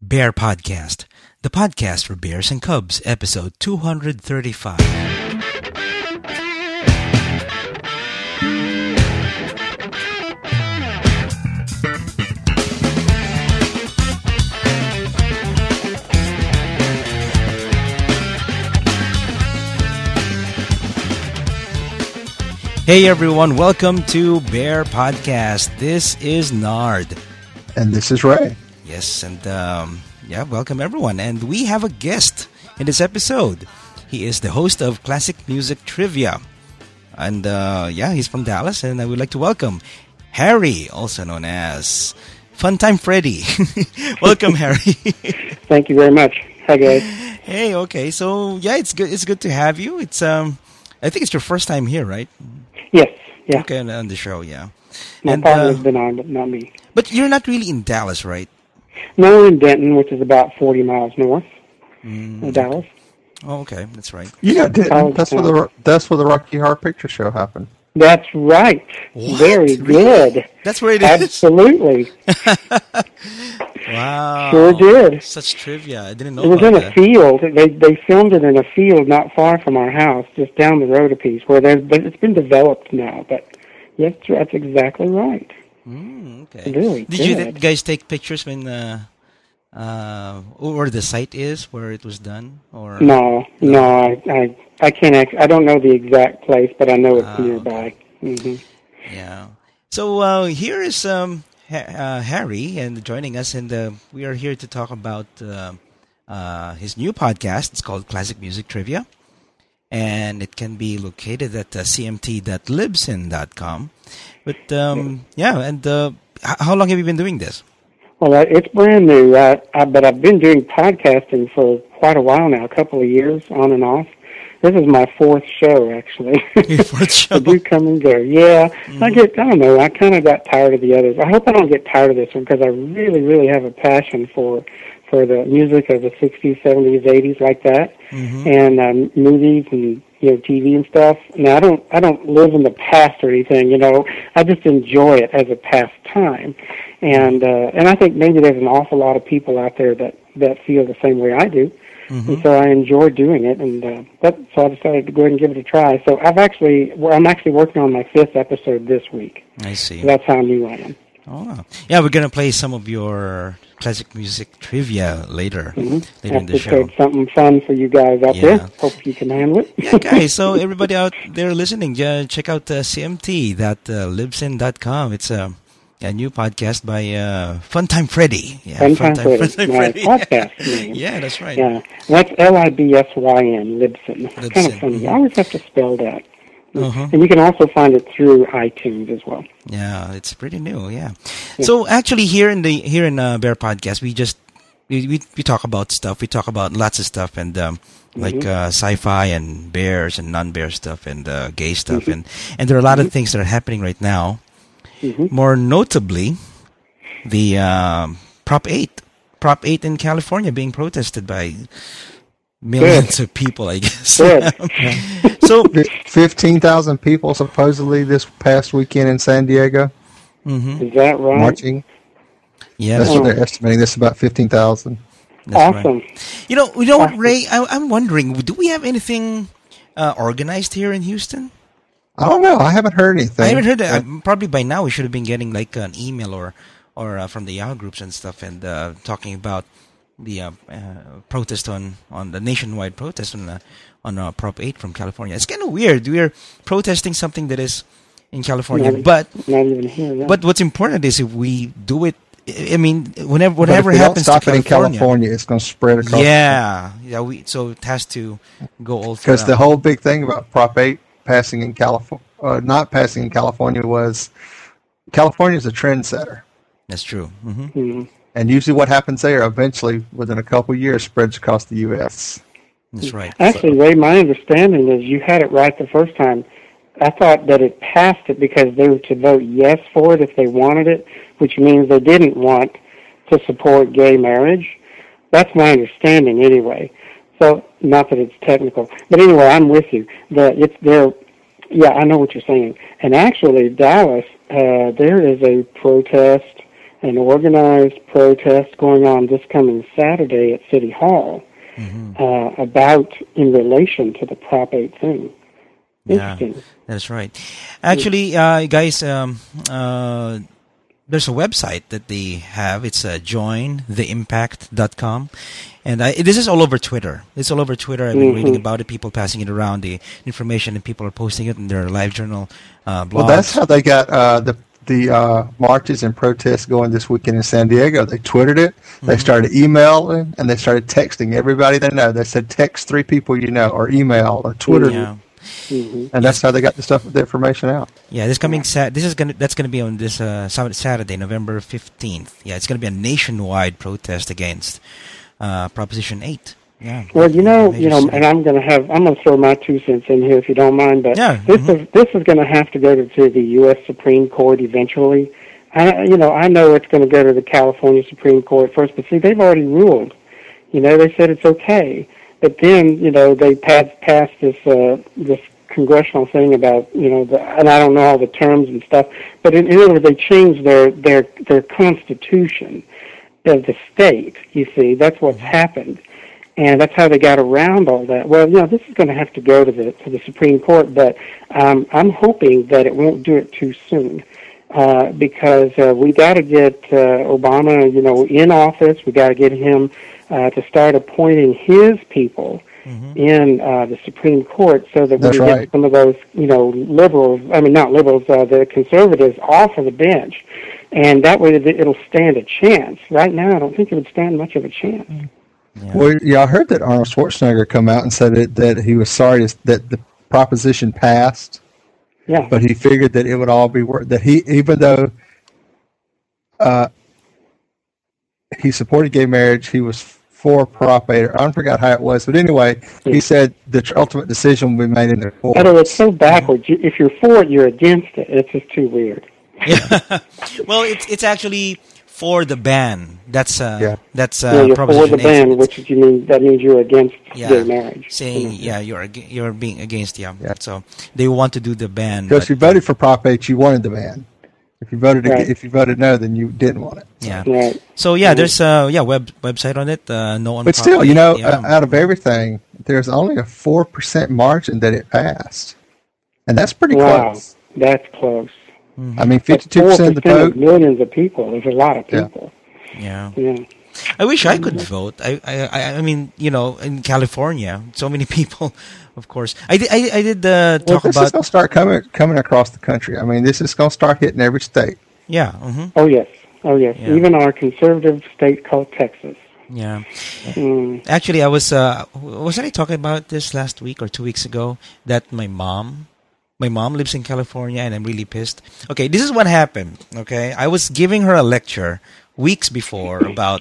Bear Podcast, the podcast for Bears and Cubs, episode 235. Hey everyone, welcome to Bear Podcast. This is Nard. And this is Ray. Yes, and welcome everyone. And we have a guest in this episode. He is the host of Classic Music Trivia. And he's from Dallas, and I would like to welcome Harry, also known as Funtime Freddy. Welcome, Harry. Thank you very much. Hi, guys. Hey, okay. So, it's good to have you. It's I think it's your first time here, right? Yes, yeah. Okay, on the show, yeah. My partner's been on, but not me. But you're not really in Dallas, right? No, we're in Denton, which is about 40 miles north of Dallas. Oh, okay, that's right. Yeah, Denton. That's where the Rocky Horror Picture Show happened. That's right. What? Very good. That's where it is? Absolutely. Wow. Sure did. Such trivia. I didn't know It was about in that. a field. They filmed it in a field not far from our house, just down the road a piece, but it's been developed now. But yes, that's exactly right. Okay. Really Did you good. guys take pictures when where the site is where it was done, or No, I can't. I don't know the exact place, but I know it's nearby. Okay. Yeah. So here is Harry, and joining us, and we are here to talk about his new podcast. It's called Classic Music Trivia, and it can be located at cmt.libsyn.com. But how long have you been doing this? Well, it's brand new, but I've been doing podcasting for quite a while now, a couple of years, on and off. This is my fourth show, actually. Your fourth show? I do come and go. Yeah, I don't know, I kind of got tired of the others. I hope I don't get tired of this one, because I really, really have a passion for the music of the 60s, 70s, 80s, like that, and movies and TV and stuff. Now, I don't live in the past or anything. I just enjoy it as a pastime, and I think maybe there's an awful lot of people out there that feel the same way I do, and so I enjoy doing it, and so I decided to go ahead and give it a try. So I'm actually working on my 5th episode this week. I see. So that's how new I am. Oh, yeah, we're gonna play some of your classic music trivia later in the show. Have something fun for you guys out there. Hope you can handle it. Yeah, guys. So everybody out there listening, check out cmt.libsyn.com. It's a new podcast by Funtime Freddy. Yeah, Funtime Freddy. My Freddy. podcast name. Yeah, that's right. Yeah, that's Libsyn. Libsyn. It's kind of funny. I always have to spell that. And you can also find it through iTunes as well. Yeah, it's pretty new. Yeah. So actually, here in Bear Podcast, we talk about stuff. We talk about lots of stuff, and like sci-fi and bears and non-bear stuff and gay stuff, and there are a lot of things that are happening right now. More notably, the Prop 8 in California being protested by millions of people, I guess. So 15,000 people supposedly this past weekend in San Diego. Is that right? Marching. Yeah, that's what they're estimating. This is about 15,000. Awesome. Right. You know what, Ray? I'm wondering, do we have anything organized here in Houston? I don't know. I haven't heard anything. I haven't heard that. Probably by now we should have been getting like an email or from the Yahoo groups and stuff, and talking about the protest on the nationwide protest on Prop 8 from California. It's kind of weird. We're protesting something that is in California, but not even here. Yeah. But what's important is if we do it. I mean, whatever happens to California, in California, it's going to spread across. Yeah. So it has to go all through. Because the whole big thing about Prop 8 passing in California, not passing in California, was California is a trendsetter. That's true. And usually what happens there, eventually, within a couple of years, spreads across the U.S. That's right. Actually, Ray, my understanding is you had it right the first time. I thought that it passed it because they were to vote yes for it if they wanted it, which means they didn't want to support gay marriage. That's my understanding anyway. So, not that it's technical. But anyway, I'm with you. I know what you're saying. And actually, Dallas, there is a protest an organized protest going on this coming Saturday at City Hall about in relation to the Prop 8 thing. Interesting. Yeah, that's right. Actually, guys, there's a website that they have. It's jointheimpact.com. And this is all over Twitter. It's all over Twitter. I've been reading about it, people passing it around, the information, and people are posting it in their LiveJournal blogs. Well, that's how they got the marches and protests going this weekend in San Diego. They Twittered it. They started emailing, and they started texting everybody they know. They said, text 3 people you know, or email, or Twitter. Yeah. And that's how they got the information out. Yeah, that's gonna be on this Saturday, November 15th. Yeah, it's gonna be a nationwide protest against Proposition 8. Yeah. Well, and I'm gonna throw my 2 cents in here if you don't mind. But this is gonna have to go to the U.S. Supreme Court eventually. I know it's going to go to the California Supreme Court first, but see, they've already ruled. They said it's okay. But then, they passed this congressional thing about, and I don't know all the terms and stuff, but in other words, they changed their constitution of the state, you see. That's what's happened. And that's how they got around all that. Well, this is going to have to go to the Supreme Court, but I'm hoping that it won't do it too soon. Because we got to get Obama, in office. We got to get him to start appointing his people in the Supreme Court, so that we can get some of those, liberals. I mean, not liberals, the conservatives off of the bench, and that way it'll stand a chance. Right now, I don't think it would stand much of a chance. Yeah. Well, I heard that Arnold Schwarzenegger come out and said that he was sorry that the proposition passed. Yeah. But he figured that it would all be worth that even though he supported gay marriage, he was for Prop 8. I forgot how it was, but anyway, he said the ultimate decision will be made in the court. Although it's so backwards. If you're for it, you're against it. It's just too weird. Yeah. Well, it's actually for the ban. That's you're Proposition for the 8. ban, that means you're against gay marriage. Saying you're being against So they want to do the ban. Because if you voted for Prop 8, you wanted the ban. If you voted no, then you didn't want it. Yeah. Right. So there's website on it. No one. But still, out of everything, there's only a 4% margin that it passed, and that's pretty close. That's close. I mean, 52% of the vote. Millions of people. There's a lot of people. Yeah. Yeah. I wish I could vote. I mean, in California, so many people. Of course, I did talk this about. This is going to start coming across the country. I mean, this is going to start hitting every state. Yeah. Mm-hmm. Oh yes. Yeah. Even our conservative state called Texas. Yeah. Actually, I wasn't I talking about this last week or 2 weeks ago that my mom lives in California, and I'm really pissed. Okay, this is what happened. Okay, I was giving her a lecture weeks before about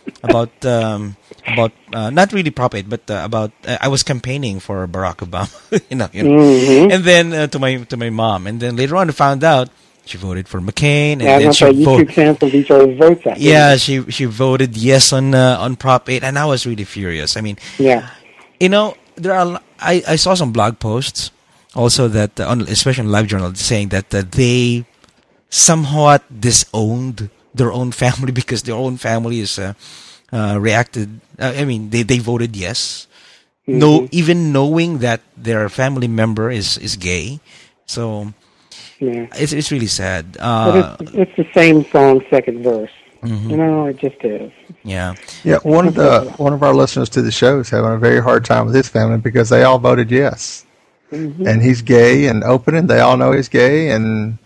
not really Prop 8, but about I was campaigning for Barack Obama, and then to my mom, and then later on I found out she voted for McCain, and then you canceled each other's votes out. Yeah, she voted yes on Prop 8, and I was really furious. I mean, there are I saw some blog posts also that especially on LiveJournal saying that they somewhat disowned their own family because their own family is reacted. I mean, they voted yes, even knowing that their family member is gay. So it's really sad. But it's the same song, second verse. It just is. Yeah. Yeah. One of our listeners to the show is having a very hard time with his family because they all voted yes, and he's gay and open, and they all know he's gay, and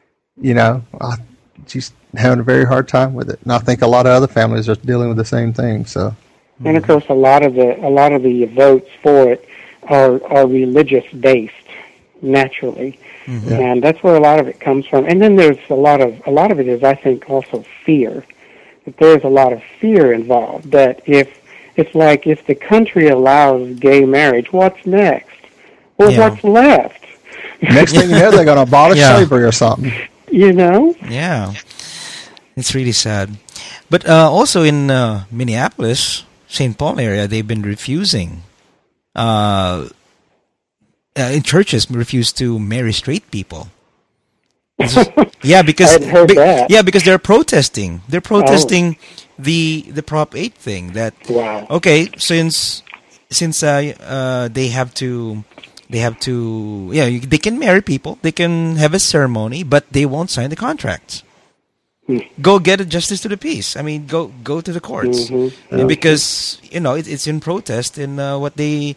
she's having a very hard time with it, and I think a lot of other families are dealing with the same thing. So, and of course, a lot of the votes for it are religious based, naturally, and that's where a lot of it comes from. And then there's a lot of it is, I think, also fear. That there's a lot of fear involved. That if the country allows gay marriage, what's next? Well, what's left? Next thing you know, they're going to abolish slavery or something. Yeah. It's really sad. But also in Minneapolis, St. Paul area, they've been refusing, in churches, refuse to marry straight people. Yeah, because I hadn't heard that. yeah, because they're protesting. They're Oh, protesting the Prop 8 thing. That wow. okay, since they have to yeah, they can marry people, they can have a ceremony, but they won't sign the contracts. Hmm. Go get a justice to the peace. I mean, go to the courts. Mhm. Because it's in protest in what the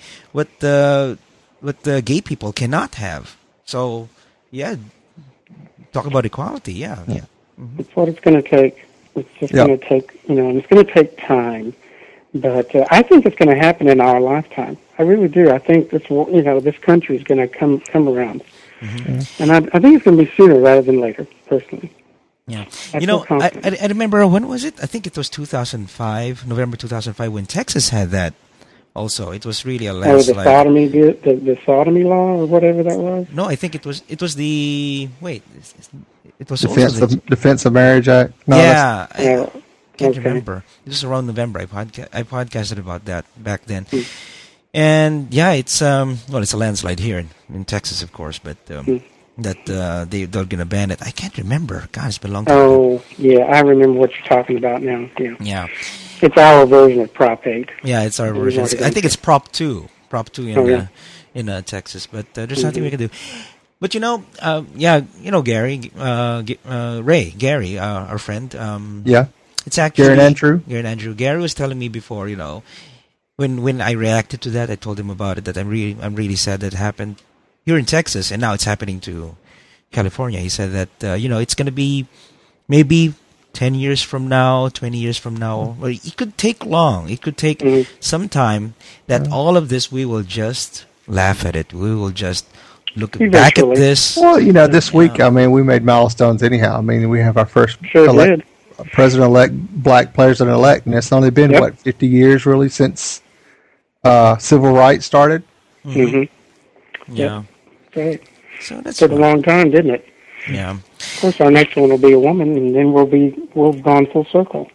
gay people cannot have. So yeah, talk about equality. Yeah. It's what it's going to take. It's just Yeah. going to take, and it's going to take time. But I think it's going to happen in our lifetime. I really do. I think this country is going to come around, and I think it's going to be sooner rather than later. Personally, Yeah. I feel confident. I remember, when was it? I think it was 2005, November 2005, when Texas had that also. It was really a the landslide. sodomy, the sodomy law or whatever that was. No, I think it was the wait. It was also Defense of Marriage Act. No, yeah. I Yeah. can't Okay. remember. It was around November. I podcasted about that back then. And yeah, it's it's a landslide here in Texas, of course, but that they're gonna ban it. I can't remember. God, it's been a long time. Oh, yeah, I remember what you're talking about now. Yeah, Yeah, it's our version of Prop 8. yeah, it's our We version. wanted I think it's Prop 2 in Oh, yeah. Texas, but there's nothing we can do. But Gary, Gary, our friend. Yeah. It's actually Gary and Andrew. Gary was telling me before, when I reacted to that, I told him about it. That I'm really sad that it happened here in Texas, and now it's happening to California. He said that it's going to be maybe 10 years from now, 20 years from now. Well, it could take long. It could take some time. That all of this, we will just laugh at it. We will just look back at Eventually. this. Well, this week, I mean, we made milestones anyhow. I mean, we have our first Sure did. president-elect, black president-elect, and it's only been, Yep. 50 years, really, since civil rights started? Mm-hmm. Yeah. Right. So that's Took a long time, didn't it? yeah. Of course, our next one will be a woman, and then we'll gone full circle.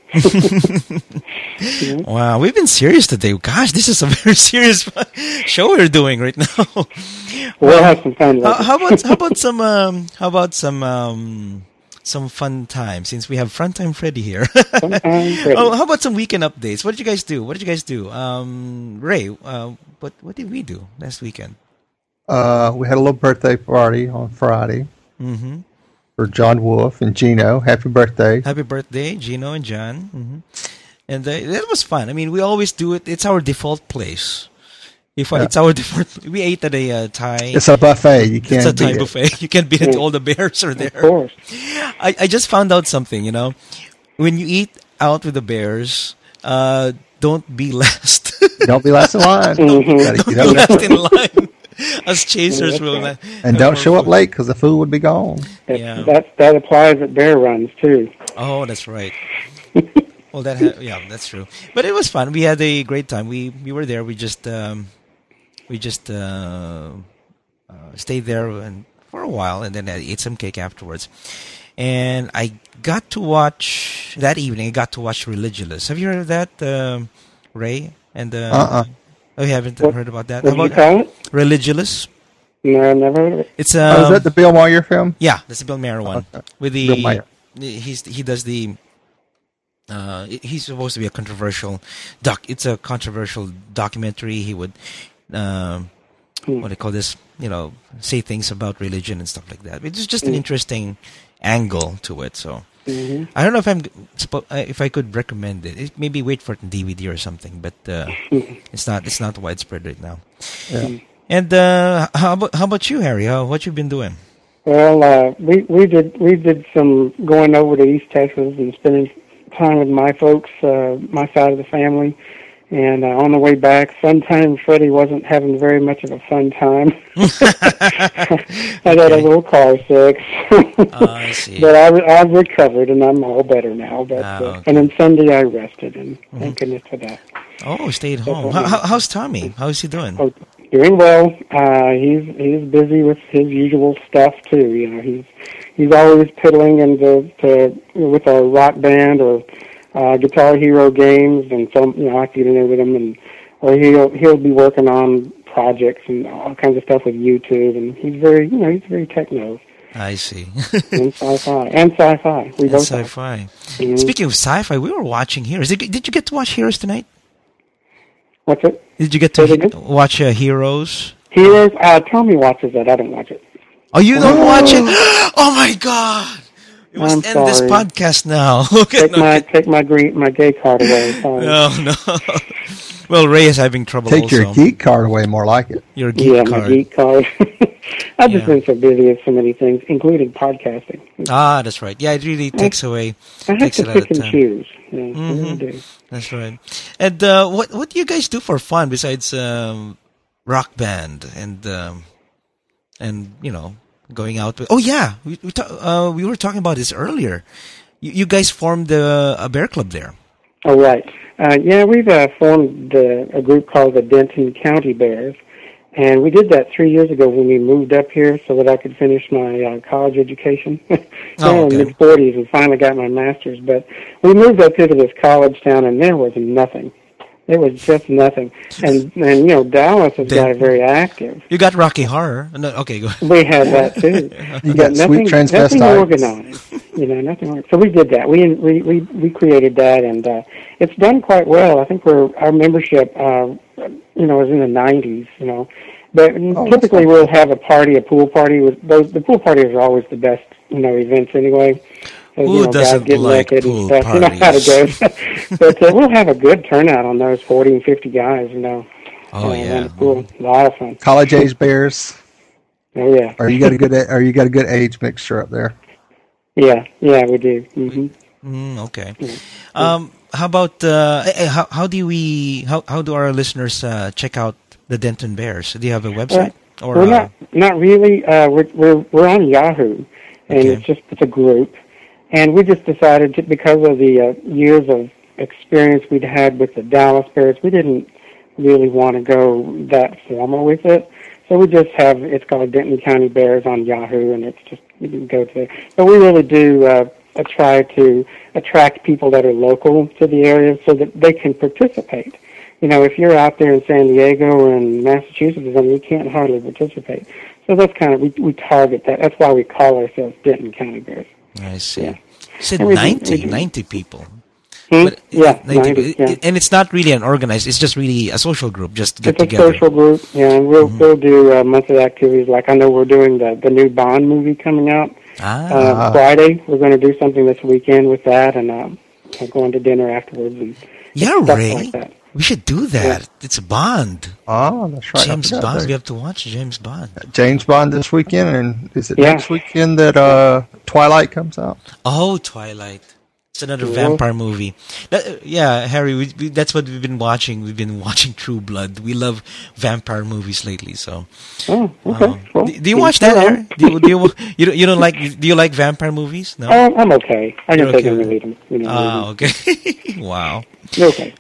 Wow, we've been serious today. Gosh, this is a very serious show we're doing right now. We'll have some fun with it. How about some fun time, since we have Front Time Freddy here? Sometime, Freddie. How about some weekend updates? What did you guys do? Ray, what did we do last weekend? We had a little birthday party on Friday Mm-hmm. for John Wolf and Gino. Happy birthday. Happy birthday, Gino and John. Mm-hmm. And that was fun. I mean, we always do it. It's our default place. It's our default. We ate at a Thai. It's a buffet. You can't It's a Thai beat it. buffet. You can't beat it. All the bears are Of there. course. I just found out something, when you eat out with the bears, don't be last. Don't be last in line. Mhm. Gotta Don't get be up last in line. Us chasers that's will right. and don't show up late because the food would be gone. Yeah. That applies at bear runs too. Oh, that's right. Well, that's true. But it was fun. We had a great time. We were there. We just stayed there and for a while, and then I ate some cake afterwards. And I got to watch that evening. I got to watch Religulous. Have you heard of that, Ray? And oh, you haven't heard about that? What do How you about call it? Religulous? No, I've never heard of it. It's is that the Bill Maher film? yeah, that's the Bill Maher one. Okay. With the Bill Maher. he does the he's supposed to be a controversial it's a controversial documentary. He would what do they call this? Say things about religion and stuff like that. It's just an interesting angle to it. So I don't know if I could recommend it. Maybe wait for it on DVD or something, but it's not widespread right now. Yeah. And how about you, Harry? What you been doing? Well, we did some going over to East Texas and spending time with my folks, my side of the family. And on the way back, Funtime Freddy wasn't having very much of a fun time. I got a little car sick. I see. But I've recovered, and I'm all better now. But okay. and then Sunday I rested, and thank goodness for that. Oh, stayed home. How's Tommy? How's he doing? Oh, doing well. He's busy with his usual stuff too. He's always piddling with a rock band or Guitar Hero games, and so I get in there with him, or he'll be working on projects and all kinds of stuff with YouTube, and he's very techno. I see. And sci-fi. And sci-fi. We And both sci-fi. Mhm. Speaking of sci-fi, we were watching Heroes. Did you get to watch Heroes tonight? What's it? Did you get Say to it again? watch Heroes? Heroes? Tommy watches that. I don't watch it. Oh, you don't watch it? Oh my God! We must I'm end this sorry. podcast now. Okay, Take my gay card away. Sorry. no. Well, Ray is having trouble. Take also. your geek card away, more like it. Your geek Yeah, card. my geek card. I've just Yeah. been so busy with so many things, including podcasting. Ah, that's right. Yeah, it really takes away. I have Takes to a lot of pick and time. choose. Yeah, I really Mhm. do. That's right. And what do you guys do for fun besides rock band and going out with? Oh yeah, we were talking about this earlier. You guys formed a bear club there. Oh, right. Yeah, we've formed a group called the Denton County Bears, and we did that 3 years ago when we moved up here so that I could finish my college education. Oh, okay. In mid-40s and finally got my master's. But we moved up here to this college town, and there was nothing. There was just nothing. And Dallas has got it very active. You got Rocky Horror. No, okay, go ahead. We had that too. You But got Sweet nothing Transvestites. organized. Nothing. So we did that. We created that, and it's done quite well. I think our membership, is in the 90s. But typically we'll have a pool party. The pool parties are always the best, events anyway. So, Who guys doesn't get like naked pool and stuff. You know how it parties? goes. But we'll have a good turnout on those 40 and 50 guys. Oh, yeah. around the pool. A lot of fun. College age bears. Oh yeah. Or you got a good age mixture up there. Yeah, we do. Mm-hmm. Okay. How about how do our listeners check out the Denton Bears? Do you have a website? Or we're not really. We're on Yahoo, and Okay. it's a group, and we just decided because of the years of experience we'd had with the Dallas Bears, we didn't really want to go that formal with it. So we just it's called Denton County Bears on Yahoo, and it's just you can go to it. But we really do try to attract people that are local to the area so that they can participate. If you're out there in San Diego and Massachusetts, then you can't hardly participate. So that's kind of, we target that. That's why we call ourselves Denton County Bears. I see. Yeah. You said And we do- 90 people. Hmm? But, Yeah, 90 90, yeah. And it's not really an organized, it's just really a social group, just get It's a together. social group, and we'll do monthly activities. Like I know we're doing the new Bond movie coming out Friday. We're going to do something this weekend with that, and we're going to dinner afterwards and Yeah, stuff Ray. like that. We should do that. It's a Bond. Oh, that's right. I James forgot Bond. that. We have to watch James Bond. James Bond this weekend, and is it Yeah. next weekend that Twilight comes out? Oh, Twilight. It's another Yeah. vampire movie. Harry, that's what we've been watching. We've been watching True Blood. We love vampire movies lately. So, Oh, okay. Well, do you watch that, Harry? You don't like? Do you like vampire movies? No. I'm okay. I can You're take okay them with and leave them. Okay. Wow. You're okay.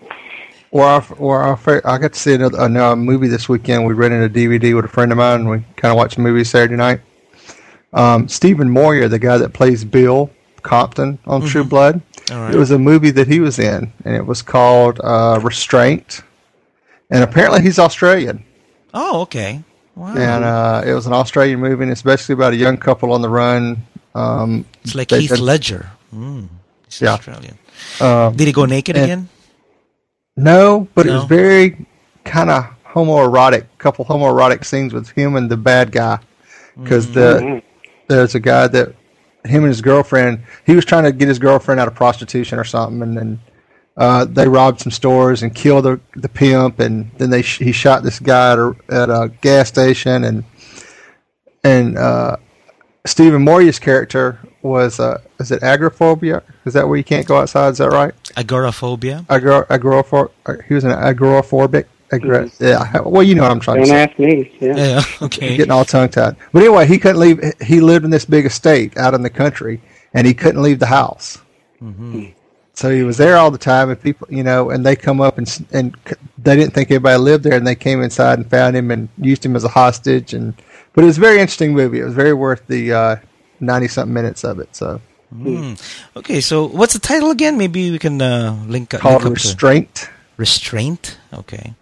I got to see a movie this weekend. We rented a DVD with a friend of mine. We kind of watched a movie Saturday night. Stephen Moyer, the guy that plays Bill Compton on True Blood, All right. it was a movie that he was in, and it was called Restraint. And apparently he's Australian. Oh, okay. Wow. And it was an Australian movie, and it's basically about a young couple on the run. It's like they- Heath Ledger. He's Yeah. Australian. Um, Did he go naked and- again? No, but it No? was very kind of couple homoerotic scenes with him and the bad guy. Because there's a guy that, him and his girlfriend, he was trying to get his girlfriend out of prostitution or something, and then they robbed some stores and killed the pimp, and then he shot this guy at a gas station, and Stephen Moyer's character was is it agoraphobia? Is that where you can't go outside? Is that right? Agoraphobia. He was an agoraphobic. Yeah, well, you know what I'm trying to Don't say. ask me. Yeah. Yeah. Okay. Getting all tongue-tied. But anyway, he couldn't leave. He lived in this big estate out in the country, and he couldn't leave the house. So he was there all the time, and people, and they come up and they didn't think anybody lived there, and they came inside and found him and used him as a hostage. But it was a very interesting movie. It was very worth the 90-something minutes of it. So Okay, so what's the title again? Maybe we can link up. called link up Restraint. Restraint. Okay.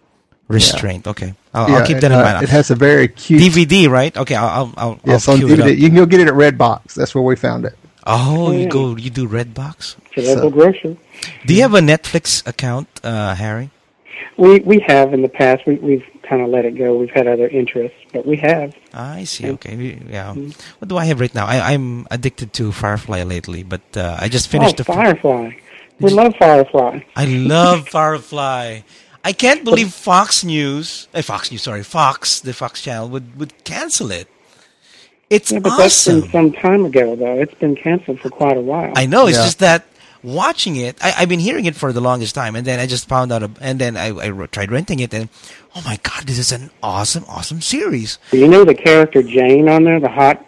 Restraint. Okay, I'll keep that in mind. It has a very cute DVD, right? Okay, I'll yes, on queue it up. DVD. You can go get it at Redbox. That's where we found it. Oh, you do Redbox. Local grocer. Do you have a Netflix account, Harry? We have in the past. We've kind of let it go. We've had other interests, but we have. I see. Okay. Yeah. What do I have right now? I'm addicted to Firefly lately, but I just finished Firefly. We love Firefly. I love Firefly. I can't believe Fox, the Fox channel would cancel it. It's but awesome. That's been some time ago, though. It's been canceled for quite a while. I know. It's just that watching it, I've been hearing it for the longest time, and then I just found out, and then I tried renting it, and oh my God, this is an awesome series. Do you know the character Jane on there, the hot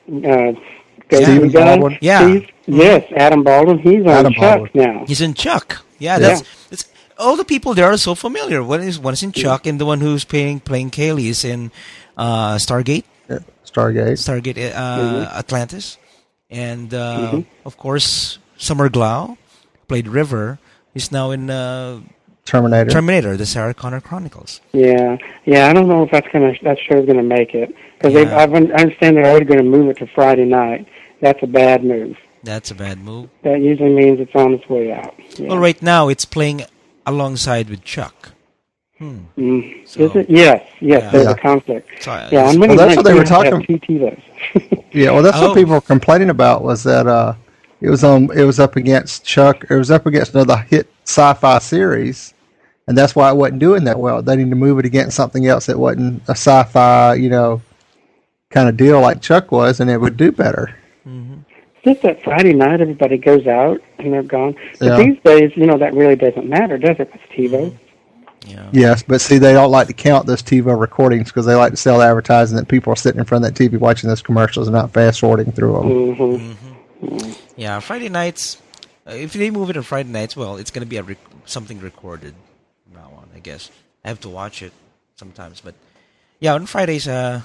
Stephen Baldwin? Yeah. Yes, Adam Baldwin. He's on Chuck now. He's in Chuck. Yeah, that's all the people there are so familiar. One is in Chuck, and the one who's playing Kaylee is in Stargate. Stargate, Atlantis, and of course Summer Glau played River. Is now in Terminator, the Sarah Connor Chronicles. Yeah. I don't know if that show's gonna make it because I understand they're already going to move it to Friday night. That's a bad move. That's a bad move. That usually means it's on its way out. Yeah. Well, right now it's playing alongside with Chuck. So, is it? Yes. There's a conflict. So, on many that's what they were talking. TiVos. Well, that's what people were complaining about was that it was up against Chuck. It was up against another hit sci-fi series, and that's why it wasn't doing that well. They need to move it against something else that wasn't a sci-fi, kind of deal like Chuck was, and it would do better. It's just that Friday night everybody goes out and they're gone. But these days, that really doesn't matter, does it? It's TiVo. Yeah. Yes, but see, they don't like to count those TiVo recordings because they like to sell advertising that people are sitting in front of that TV watching those commercials and not fast forwarding through them. Yeah, Friday nights. If they move it on Friday nights, well, it's going to be something recorded from now on, I guess. I have to watch it sometimes, but yeah, on Fridays,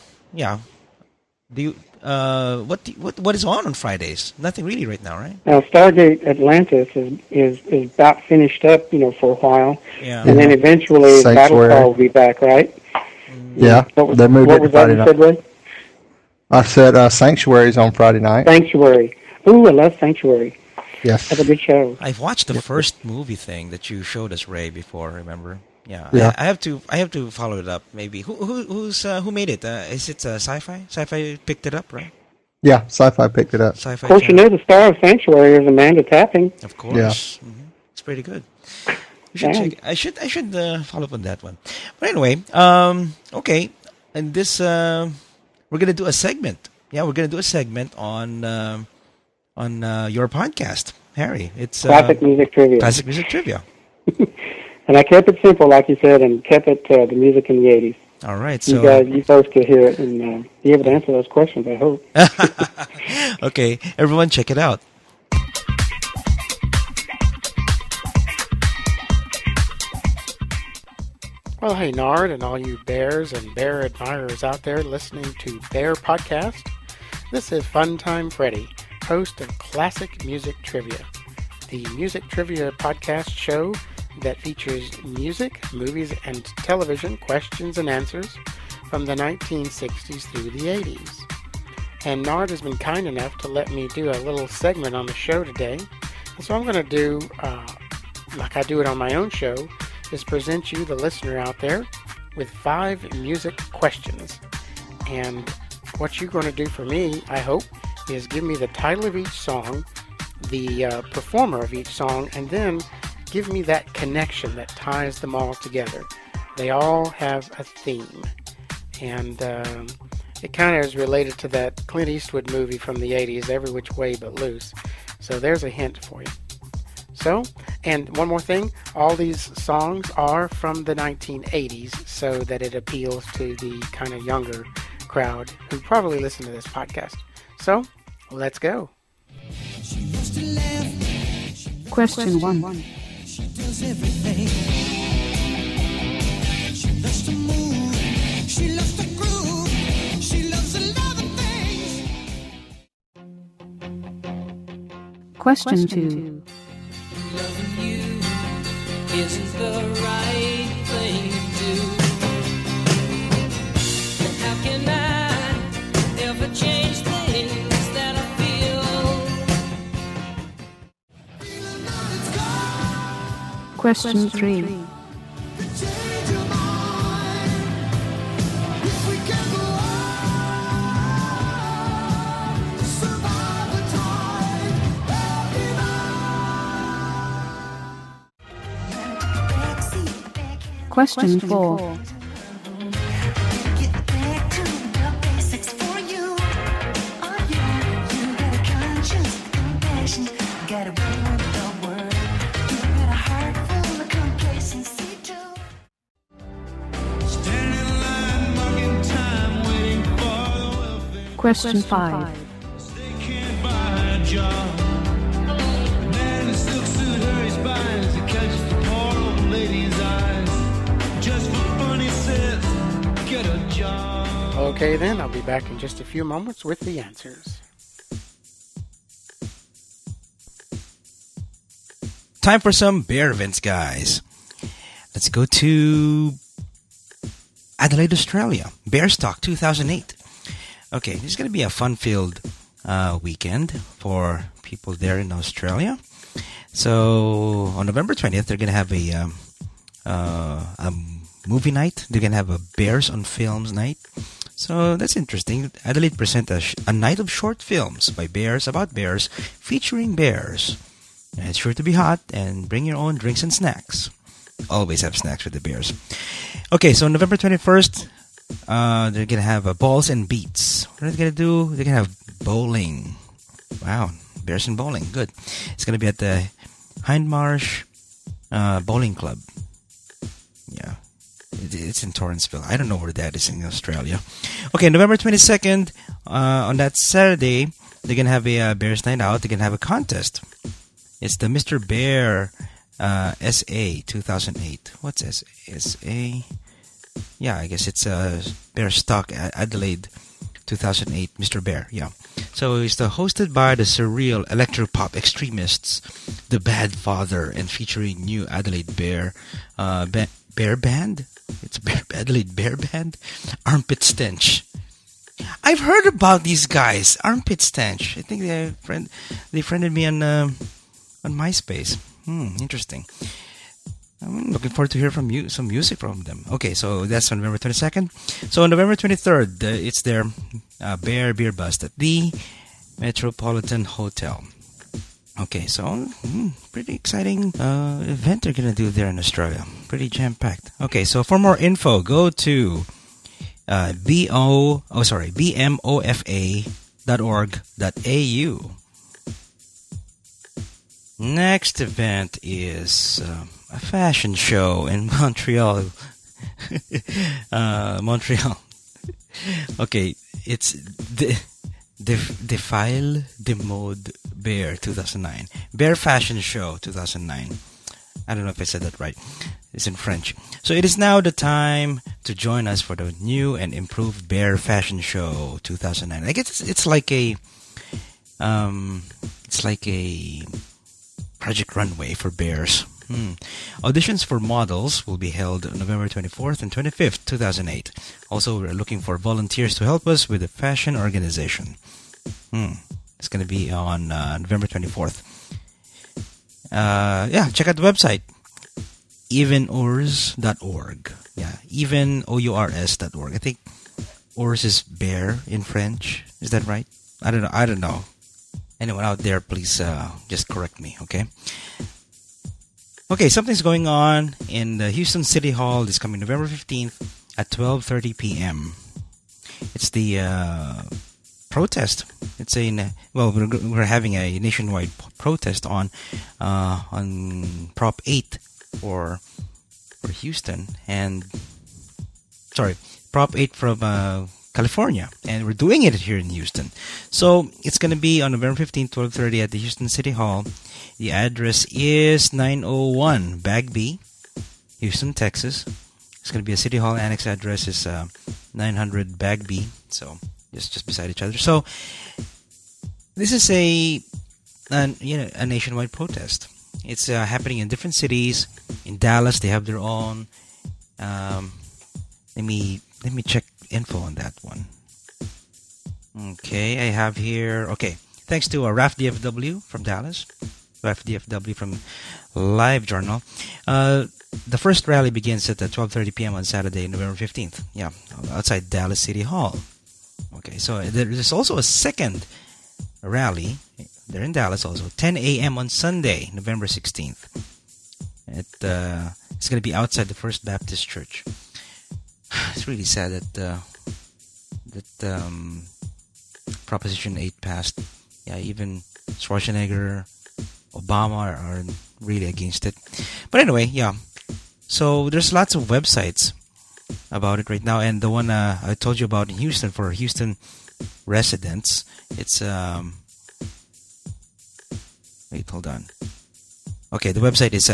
Do you what is on Fridays? Nothing really right now, right? Now, Stargate Atlantis is about finished up, for a while. Yeah. And then eventually Battlestar will be back, right? Yeah. They moved it to Friday night. I said Sanctuary's on Friday night. Sanctuary. Ooh, I love Sanctuary. Yes. That's a good show. I've watched the first movie thing that you showed us, Ray, before. Remember? Yeah. I have to follow it up. Maybe who made it? Is it Sci-Fi? Sci-Fi picked it up, right? Yeah, Sci-Fi picked it up. Of course, the star of Sanctuary is Amanda Tapping. Of course. Yeah. It's pretty good. I should follow up on that one. But anyway, okay. And this we're gonna do a segment. Yeah, we're gonna do a segment on your podcast, Harry. It's Classic Music Trivia. Classic Music Trivia. And I kept it simple, like you said, and kept it the music in the 80s. All right. So you folks could hear it and be able to answer those questions, I hope. Okay. Everyone check it out. Well, hey, Nard, and all you bears and bear admirers out there listening to Bear Podcast. This is Funtime Freddy, host of Classic Music Trivia, the music trivia podcast show that features music, movies, and television questions and answers from the 1960s through the 80s. And Nard has been kind enough to let me do a little segment on the show today. And so I'm going to do, like I do it on my own show, is present you, the listener out there, with 5 music questions. And what you're going to do for me, I hope, is give me the title of each song, the performer of each song, and then give me that connection that ties them all together. They all have a theme. And it kind of is related to that Clint Eastwood movie from the 80s, Every Which Way But Loose. So there's a hint for you. So, and one more thing, all these songs are from the 1980s so that it appeals to the kind of younger crowd who probably listen to this podcast. So, let's go. Question 1. She does everything. She loves to move. She loves to groove. She loves a lot of things. Question 2. Loving you isn't the right thing to do. Question 3. Change your mind. If we can go on, survive the time, every night. Question 4. Get back to the basics for you. Oh yeah, you got a conscience, compassion, got a word the word. You got a heart full of complacency too. Standing in line, marking time, waiting for the welfare. Question 5. They can't buy a job. Man in a silk suit hurries by as he catches the poor old lady's eyes. Just for fun, he says, get a job. Okay, then, I'll be back in just a few moments with the answers. Time for some bear events, guys. Let's go to Adelaide, Australia. Bearstock 2008. Okay, this is going to be a fun-filled weekend for people there in Australia. So on November 20th, they're going to have a movie night. They're going to have a Bears on Films night. So that's interesting. Adelaide present a night of short films by bears, about bears, featuring bears. And it's sure to be hot, and bring your own drinks and snacks. Always have snacks with the bears. Okay, so November 21st, they're going to have balls and beats. What are they going to do? They're going to have bowling. Wow, bears and bowling. Good. It's going to be at the Hindmarsh Bowling Club. Yeah. It's in Torranceville. I don't know where that is in Australia. Okay, November 22nd, on that Saturday, they're going to have a Bears Night Out. They're going to have a contest. It's the Mr. Bear SA 2008. What's SA? Yeah, I guess it's Bearstock Adelaide 2008 Mr. Bear. Yeah. So it's hosted by the surreal electropop extremists, The Bad Father, and featuring new Adelaide Bear Bear Band. It's Adelaide Bear Band. Armpit Stench. I've heard about these guys. Armpit Stench. I think they friended me on MySpace. Interesting. I'm looking forward to hear from you some music from them. Okay, so that's on November 22nd. So on November 23rd, it's their Bear Beer Bust at the Metropolitan Hotel. Okay, so pretty exciting event they're going to do there in Australia. Pretty jam-packed. Okay, so for more info, go to bmofa.org.au. Next event is a fashion show in Montreal. Montreal. Okay, it's Defile de Mode Bear 2009. Bear Fashion Show 2009. I don't know if I said that right. It's in French. So it is now the time to join us for the new and improved Bear Fashion Show 2009. I guess it's like a Project Runway for bears. Auditions for models will be held on November 24th and 25th, 2008. Also, we're looking for volunteers to help us with the fashion organization. It's going to be on November 24th. Check out the website, evenours.org. Yeah, evenours.org. I think ours is bear in French. Is that right? I don't know. Anyone out there, please just correct me, okay? Okay, something's going on in the Houston City Hall this coming November 15th at 12:30 p.m. It's the protest. It's we're having a nationwide protest on Prop 8 for Houston, and Prop 8 from California, and we're doing it here in Houston. So it's going to be on November 15th, 12:30 at the Houston City Hall. The address is 901 Bagby, Houston, Texas. It's going to be a City Hall annex address is 900 Bagby, so just beside each other. So this is a nationwide protest. It's happening in different cities. In Dallas, they have their own. Let me check info on that one. Okay, I have here. Okay, thanks to RAF DFW from Dallas. FDFW from Live Journal. The first rally begins at 12:30 p.m. on Saturday, November 15th. Yeah, outside Dallas City Hall. Okay, so there's also a second rally. They're in Dallas also, 10 a.m. on Sunday, November 16th. It's going to be outside the First Baptist Church. It's really sad that Proposition 8 passed. Yeah, even Schwarzenegger, Obama are really against it. But anyway, yeah. So there's lots of websites about it right now, and the one I told you about in Houston for Houston residents, it's wait, hold on. Okay, the website is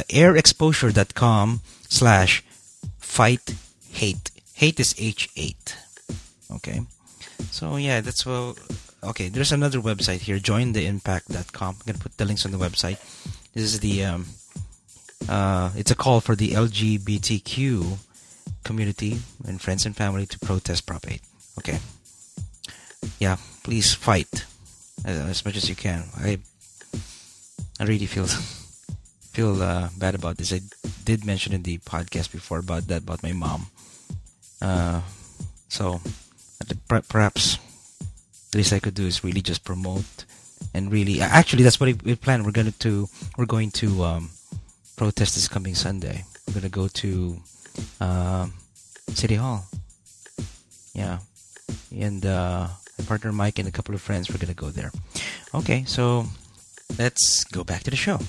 airexposure.com/fight-hate. Hate is H8. Okay. So yeah, that's well. Okay, there's another website here, jointheimpact.com. I'm gonna put the links on the website. This is the it's a call for the LGBTQ community and friends and family to protest Prop 8. Okay. Yeah, please fight as much as you can. I really feel bad about this. I did mention in the podcast before about my mom. So perhaps the least I could do is really just promote and really. Actually, that's what we plan. We're going to protest this coming Sunday. We're going to go to City Hall. Yeah, and my partner Mike and a couple of friends, we're going to go there. Okay, so let's go back to the show.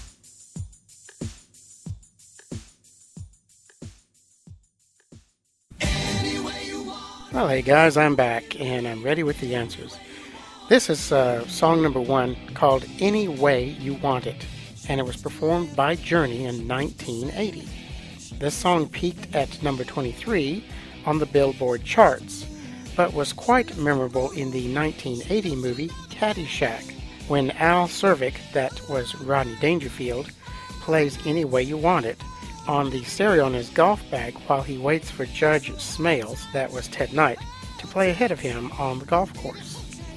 Well, hey guys, I'm back and I'm ready with the answers. This is song number 1 called Any Way You Want It, and it was performed by Journey in 1980. This song peaked at number 23 on the Billboard charts, but was quite memorable in the 1980 movie Caddyshack, when Al Cervic, that was Rodney Dangerfield, plays Any Way You Want It on the stereo on his golf bag while he waits for Judge Smales, that was Ted Knight, to play ahead of him on the golf course.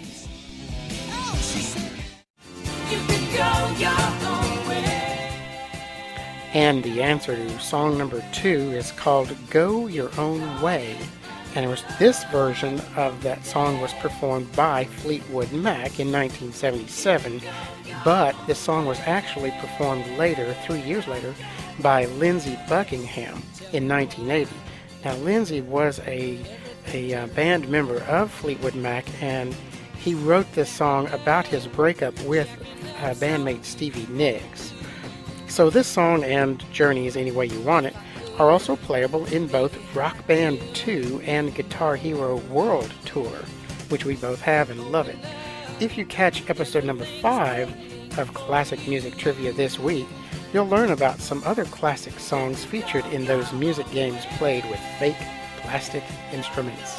And the answer to song number 2 is called Go Your Own Way, and it was this version of that song was performed by Fleetwood Mac in 1977, but this song was actually performed later, 3 years later, by Lindsey Buckingham in 1980. Now, Lindsey was a band member of Fleetwood Mac, and he wrote this song about his breakup with bandmate Stevie Nicks. So this song and Journey's Any Way You Want It are also playable in both Rock Band 2 and Guitar Hero World Tour, which we both have and love it. If you catch episode number 5 of Classic Music Trivia this week, you'll learn about some other classic songs featured in those music games played with fake plastic instruments.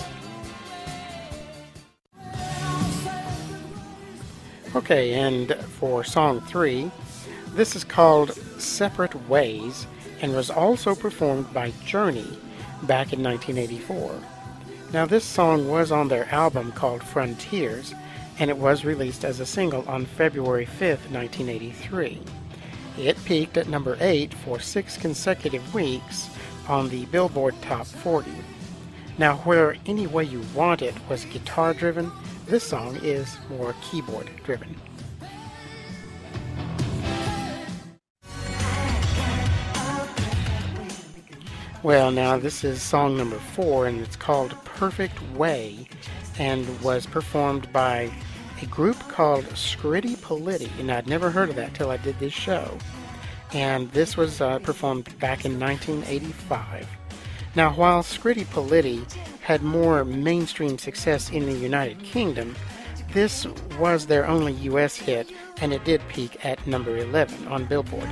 Okay, and for song 3, this is called Separate Ways and was also performed by Journey back in 1984. Now, this song was on their album called Frontiers, and it was released as a single on February 5th, 1983. It peaked at number 8 for 6 consecutive weeks on the Billboard Top 40. Now, where Any Way You Want It was guitar-driven, this song is more keyboard-driven. Well, now this is song number 4, and it's called Perfect Way, and was performed by a group called Scritti Politti, and I'd never heard of that till I did this show. And this was performed back in 1985. Now, while Scritti Politti had more mainstream success in the United Kingdom, this was their only U.S. hit, and it did peak at number 11 on Billboard.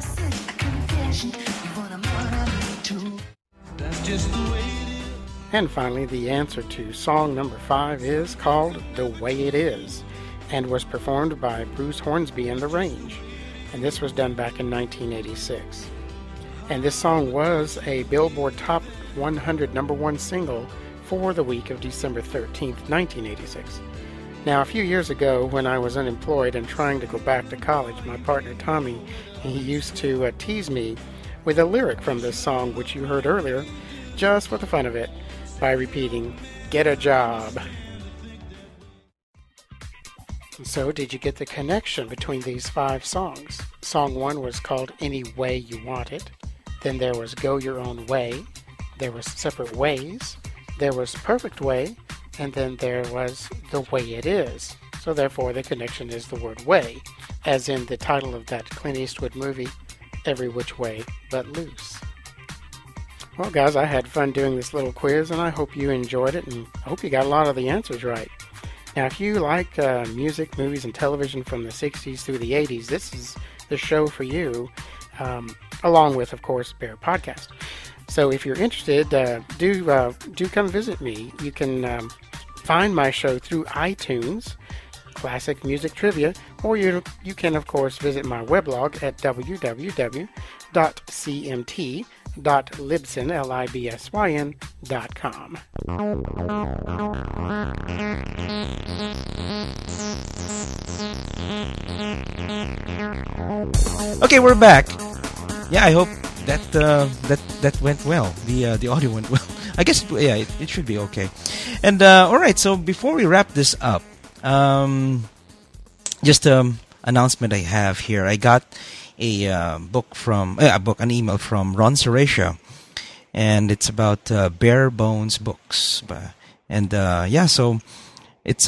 And finally, the answer to song number 5 is called The Way It Is, and was performed by Bruce Hornsby and the Range, and this was done back in 1986. And this song was a Billboard Top 100 number 1 single for the week of December 13th, 1986. Now, a few years ago, when I was unemployed and trying to go back to college, my partner Tommy, he used to tease me with a lyric from this song, which you heard earlier, just for the fun of it, by repeating, "Get a job." So, did you get the connection between these 5 songs? Song 1 was called Any Way You Want It. Then there was Go Your Own Way. There was Separate Ways. There was Perfect Way. And then there was The Way It Is. So therefore the connection is the word way, as in the title of that Clint Eastwood movie, Every Which Way But Loose. Well, guys, I had fun doing this little quiz, and I hope you enjoyed it, and I hope you got a lot of the answers right. Now, if you like music, movies, and television from the 60s through the 80s, this is the show for you, along with, of course, Bear Podcast. So if you're interested, do come visit me. You can find my show through iTunes, Classic Music Trivia, or you can, of course, visit my weblog at www.cmt.libsyn.com. Okay, we're back. Yeah, I hope that went well. The audio went well. I guess it should be okay. And all right, so before we wrap this up, just announcement I have here. I got an email from Ron Surecia, and it's about Bare Bones Books. And so it's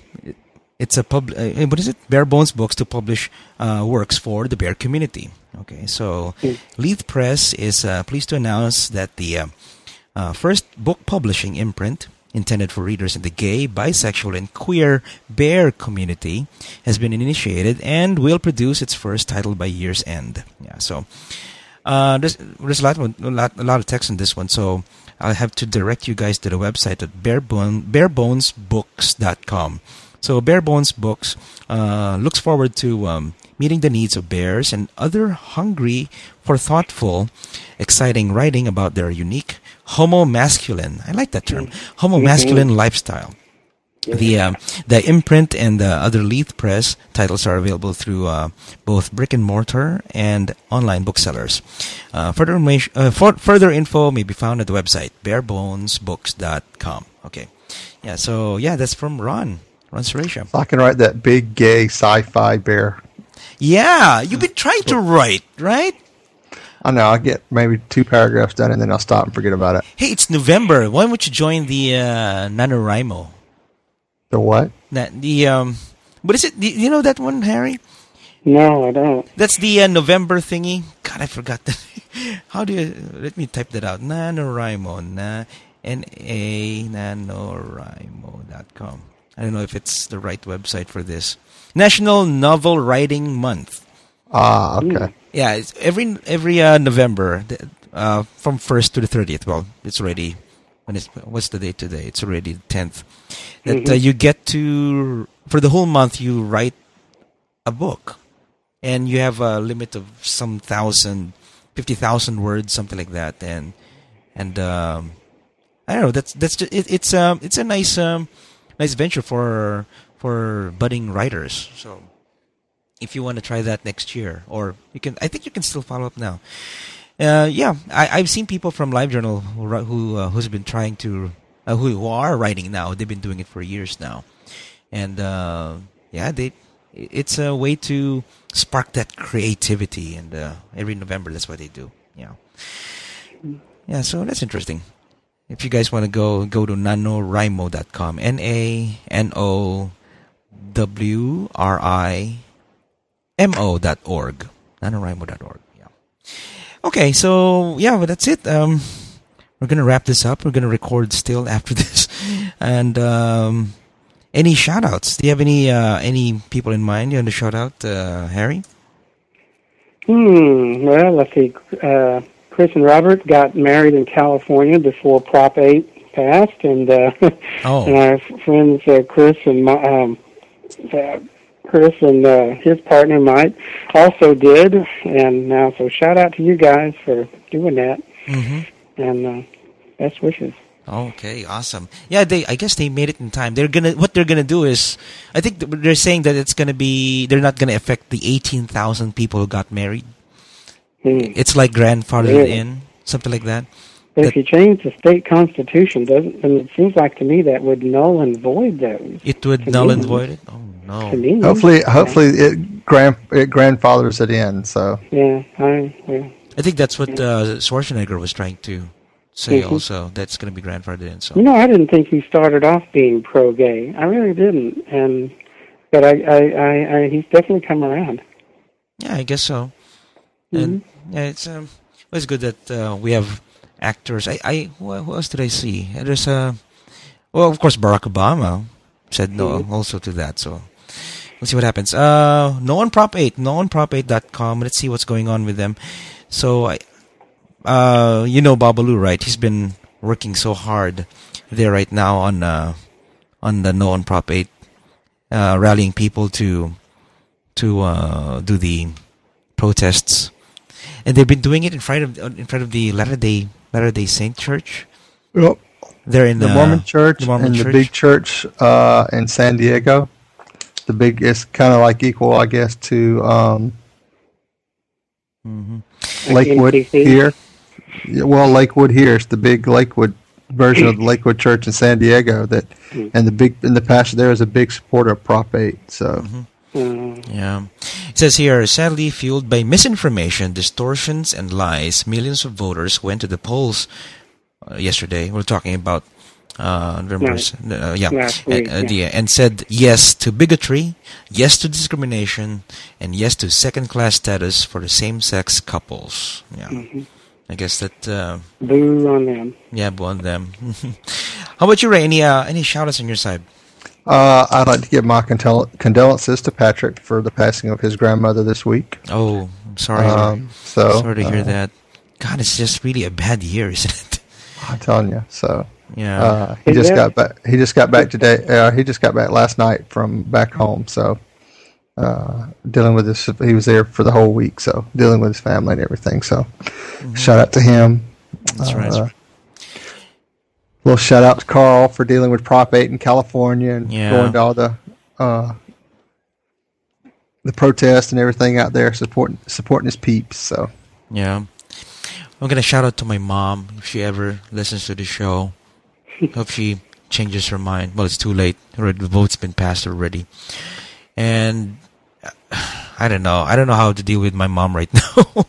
what is it? Bare Bones Books to publish works for the bear community. Okay, so Leith Press is pleased to announce that the first book publishing imprint intended for readers in the gay, bisexual, and queer bear community has been initiated and will produce its first title by year's end. Yeah, so there's a lot of text on this one, so I'll have to direct you guys to the website at barebonesbooks.com. So Bare Bones Books looks forward to meeting the needs of bears and other hungry for thoughtful, exciting writing about their unique homo-masculine, I like that term, homo-masculine lifestyle. The imprint and the other Leith Press titles are available through both brick and mortar and online booksellers. Further info may be found at the website barebonesbooks.com. Okay, that's from Ron Surecia. I can write that big gay sci-fi bear. Yeah, you've been trying to write, right? I know. I get maybe 2 paragraphs done and then I'll stop and forget about it. Hey, it's November. Why don't you join the NaNoWriMo? The what? What is it? You know that one, Harry? No, I don't. That's the November thingy. God, I forgot that. How do you... Let me type that out. NaNoWriMo. NaNoWriMo.com. I don't know if it's the right website for this. National Novel Writing Month. Ah, okay. Yeah, it's every November, from 1st to the 30th. Well, it's already... What's the date today? It's already the 10th. That you get to... For the whole month, you write a book. And you have a limit of some 50,000 words, something like that. And I don't know. That's just, it's a nice venture for budding writers. So if you want to try that next year, or I think you can still follow up now. I've seen people from LiveJournal who's been trying to who are writing now. They've been doing it for years now, and it's a way to spark that creativity. And every November, that's what they do. Yeah. So that's interesting. If you guys want to go to NaNoWriMo.com, NaNoWriMo.org, NaNoWriMo.org. Yeah. Okay, so but that's it. We're gonna wrap this up. We're gonna record still after this. And any shout-outs? Do you have any people in mind you want to shout out, Harry? Well, let's see. Chris and Robert got married in California before Prop 8 passed, and and our friends Chris and his partner Mike also did, and so shout out to you guys for doing that, and best wishes. Okay, awesome. Yeah, I guess they made it in time. What they're gonna do is, I think they're saying that it's gonna be, they're not gonna affect the 18,000 people who got married. It's like grandfathered Really? in, something like that. But if you change the state constitution, then it seems like to me that would null and void those. It would To null me. and void it. Oh To no. me, Hopefully it grandfathers it in. So yeah, I think that's what Schwarzenegger was trying to say. Mhm. Also, that's gonna be grandfathered in. So. You know, I didn't think he started off being pro-gay. I really didn't, but I he's definitely come around. Yeah, I guess so. And yeah, it's good that we have actors. Who else did I see? There's well, of course, Barack Obama said no also to that. So we'll see what happens. No on Prop 8, noonprop8.com. Let's see what's going on with them. So you know Babalu, right? He's been working so hard there right now on the No on Prop 8, rallying people to do the protests. And they've been doing it in front of the Latter-day Saint Church. yep. They're in The Mormon Church the Mormon and church. the big church in San Diego. The big is kind of like equal, I guess, to Lakewood NCC? here. Yeah, well, Lakewood here is the big Lakewood version of the Lakewood Church in San Diego. And the pastor there is a big supporter of Prop 8. So Yeah. It says here, sadly fueled by misinformation, distortions, and lies, millions of voters went to the polls yesterday. We're talking about November, Last week, and said yes to bigotry, yes to discrimination, and yes to second-class status for the same-sex couples. Yeah. I guess that Boo on them. yeah, boo on them. How about you, Ray? Any shout-outs on your side? I'd like to give my condolences to Patrick for the passing of his grandmother this week. Oh, I'm sorry. Sorry to hear that. God, it's just really a bad year, isn't it? I'm telling you. So Yeah. he just Yeah. got back. He just got back today. He just got back last night from back home. So dealing with this, he was there for the whole week. So dealing with his family and everything. So shout out to him. That's right. Little shout out to Carl for dealing with Prop 8 in California and Yeah. going to all the protests and everything out there, supporting his peeps. So Yeah. I'm going to shout out to my mom if she ever listens to the show. Hope she changes her mind. Well, it's too late. The vote's been passed already. And I don't know. I don't know how to deal with my mom right now.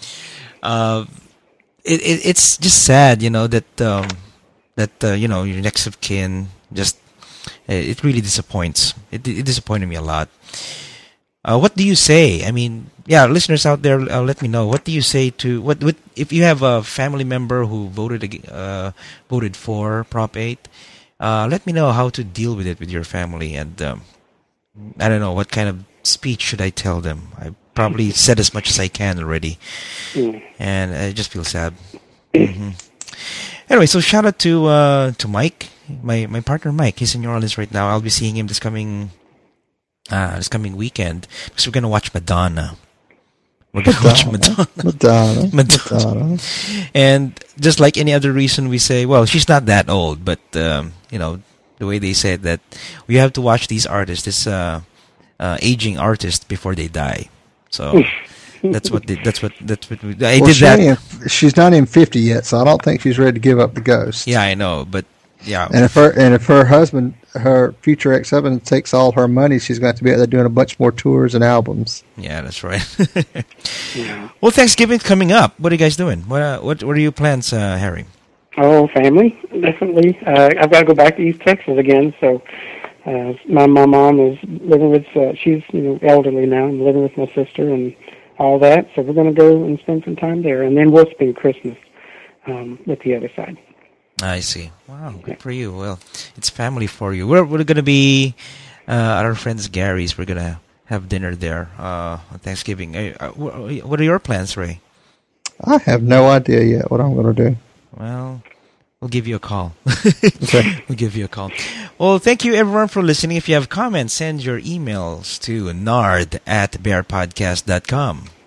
It's just sad, that your next of kin just it really disappoints. It disappointed me a lot. What do you say? I mean, yeah, listeners out there, let me know. What do you say to what if you have a family member who voted for Prop 8? Let me know how to deal with it with your family, and I don't know what kind of speech should I tell them. I probably said as much as I can already, and I just feel sad. Anyway, so shout out to Mike, my partner Mike. He's in New Orleans right now. I'll be seeing him this coming weekend because we're gonna watch Madonna. We're gonna watch Madonna. And just like any other reason, we say, well, she's not that old, but the way they said that we have to watch these artists, this aging artists, before they die. So that's what we, I did that. She's not even 50 yet, so I don't think she's ready to give up the ghost. Yeah, I know, but yeah. And if her husband, her future ex-husband, takes all her money, she's going to be out there doing a bunch more tours and albums. Yeah, that's right. Well, Thanksgiving's coming up. What are you guys doing? What are your plans, Harry? Oh, family, definitely. I've got to go back to East Texas again. So my mom is living with. She's elderly now. I'm living with my sister and all that. So we're going to go and spend some time there, and then we'll spend Christmas with the other side. I see. Wow, good for you. Well, it's family for you. We're going to be at our friend's Gary's. We're going to have dinner there on Thanksgiving. What are your plans, Ray? I have no idea yet what I'm going to do. Well, we'll give you a call. Okay. We'll give you a call. Well, thank you everyone for listening. If you have comments, send your emails to nard@bearpodcast.com.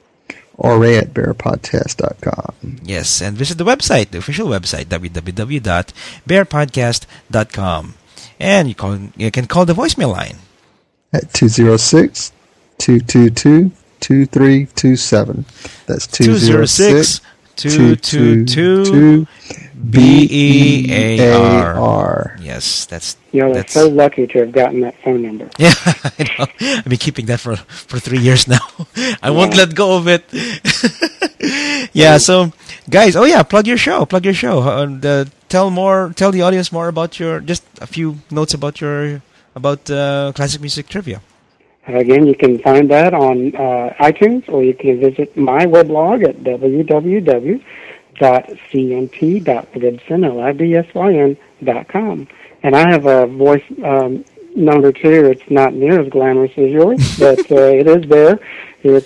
or Ray at bearpodcast.com. Yes, and visit the website, the official website, www.bearpodcast.com. And you can call the voicemail line At 206-222-2327. That's 206-222 BEAR. Yes, that's They're so lucky to have gotten that phone number. yeah. I know. I've been keeping that for 3 years now. I won't let go of it. Yeah. So, guys, plug your show. Tell the audience more about just a few notes about classic music trivia. Again, you can find that on iTunes, or you can visit my weblog at www.cmt.libsyn.com. And I have a voice number too. It's not near as glamorous as yours, but it is there. It's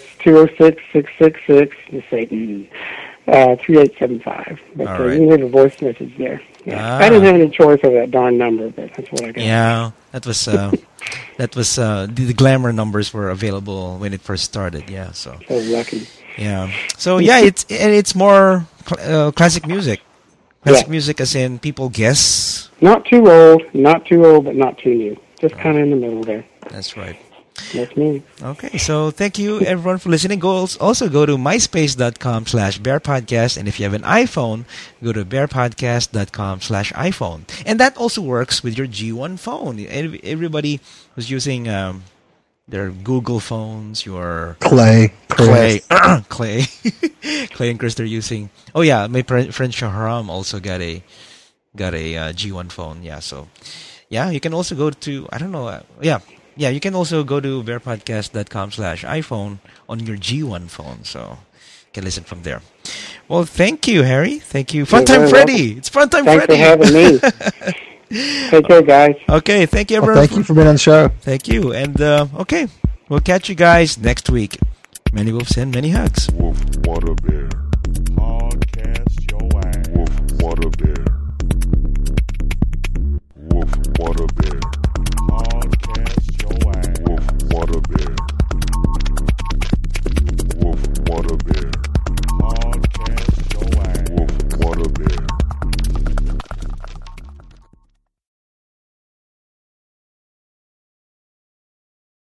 206-666-3875. But All right. you can leave a voice message there. Yeah. I didn't have any choice of that darn number, but that's what I got. Yeah, that was the glamour numbers were available when it first started. Yeah, so lucky. yeah, so yeah, it's more classic music. Classic music, as in people guess. Not too old, but not too new. Just kind of in the middle there. That's right. That's me. Okay, so thank you everyone for listening. Also go to myspace.com/bearpodcast, and if you have an iPhone, go to bearpodcast.com/iPhone. And that also works with your G1 phone. Everybody who's using their Google phones, your Clay, Clay, and Chris, they're using. Oh yeah, my friend Shahram also got a G1 phone. Yeah, so yeah, you can also go to Yeah, you can also go to bearpodcast.com/iPhone on your G1 phone, so you can listen from there. Well, thank you, Harry. Thank you. Funtime Freddy. It's Funtime Freddy. Thanks for having me. Take care, guys. Okay, thank you, Well, everyone. thank you for being on the show. Thank you. And, okay, we'll catch you guys next week. Many wolves and many hugs. Wolf, what a bear. Podcast.